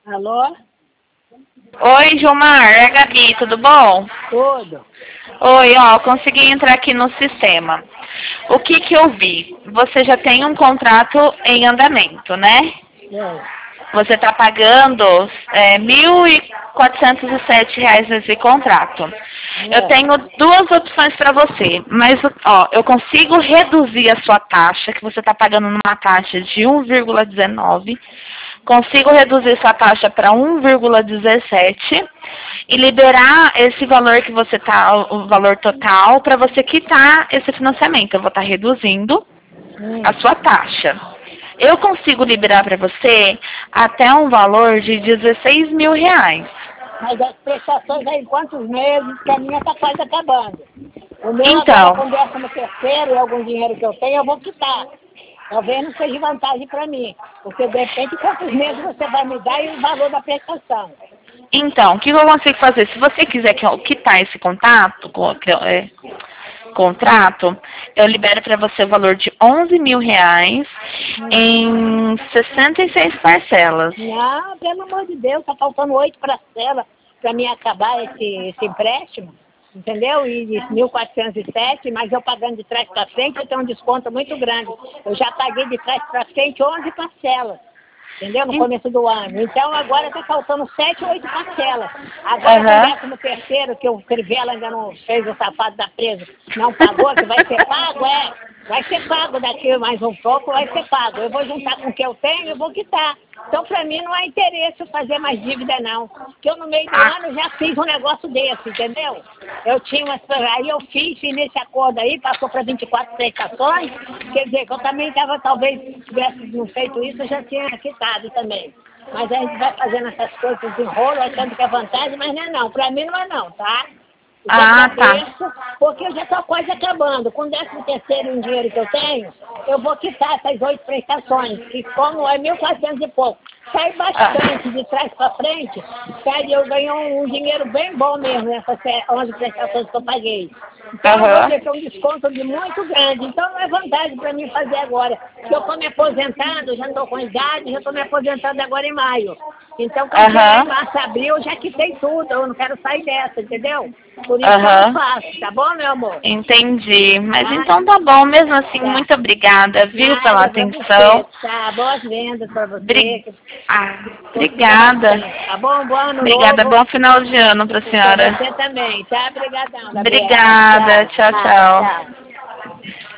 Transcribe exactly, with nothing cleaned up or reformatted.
Alô? Oi, Gilmar, é a Gabi, tudo bom? Tudo. Oi, ó, consegui entrar aqui no sistema. O que que eu vi? Você já tem um contrato em andamento, né? É. Você está pagando é, mil e quatrocentos e sete reais nesse contrato. Eu É. tenho duas opções para você, mas ó, eu consigo reduzir a sua taxa, que você está pagando numa taxa de um vírgula dezenove, consigo reduzir sua taxa para um vírgula dezessete e liberar esse valor que você tá, o valor total, para você quitar esse financiamento. Eu vou estar reduzindo a Hum. sua taxa. Eu consigo liberar para você até um valor de dezesseis mil reais. Mas as prestações aí, quantos meses que a minha tá quase acabando? O meu agora, Então, com décimo terceiro e algum dinheiro que eu tenho, eu vou quitar. Talvez não seja vantagem para mim. Porque depende de quantos meses você vai me dar e o valor da prestação. então, o que eu consigo fazer? Se você quiser que eu quitar esse contato, co- que eu- é, contrato, eu libero para você o valor de onze mil reais Hum. em sessenta e seis parcelas. Não, pelo amor de Deus, tá faltando oito parcelas para mim acabar esse, esse empréstimo, entendeu? E de mil quatrocentos e sete, mas eu pagando de trás para frente, eu tenho um desconto muito grande. Eu já paguei de trás para frente onze parcelas, entendeu? No Em- começo do ano. Então agora está faltando sete ou oito parcelas. Agora com o Aham. décimo terceiro, que o Crivella ainda não fez, o safado da presa, não pagou, que vai ser pago, é. Vai ser pago daqui mais um pouco, vai ser pago. Eu vou juntar com o que eu tenho e vou quitar. Então, para mim, não há interesse fazer mais dívida, não. Porque eu, no meio do Ah, ano, já fiz um negócio desse, entendeu? Eu tinha umas... Aí eu fiz, e nesse acordo aí, passou para vinte e quatro prestações. Quer dizer, que eu também estava, talvez, se tivesse não feito isso, eu já tinha quitado também. Mas a gente vai fazendo essas coisas, desenrolo, achando que é vantagem, mas não é não. Para mim, não é não, tá? Eu te ah, tá. agradeço, porque eu já estou quase acabando. Com o décimo terceiro em dinheiro que eu tenho, eu vou quitar essas oito prestações, que como é mil e quatrocentos e pouco. Sai Ah, bastante de trás para frente, sabe? Eu ganho um, um dinheiro bem bom mesmo nessas onze prestações que eu paguei. Então eu vou Aham. ter que ter um desconto de muito grande. Então não é vantagem para mim fazer agora. Porque eu estou me aposentando, já estou com idade, já estou me aposentando agora em maio. Então quando chegar em Aham. março, abril, eu já quitei tudo. Eu não quero sair dessa, entendeu? Por isso que eu não Aham. faço, tá bom, meu amor? Entendi. Mas Tá? então tá bom, mesmo assim, Tá. muito obrigada, viu, pela Nada pra você, atenção. tá? Boas vendas pra você, Bri... que Ah, consiga obrigada. bastante, tá bom? Bom ano Obrigada, novo bom final de ano pra pra senhora. você também, tá? Obrigadão, Gabriela. Obrigada, Tchau. tchau, Nada, tchau. tchau.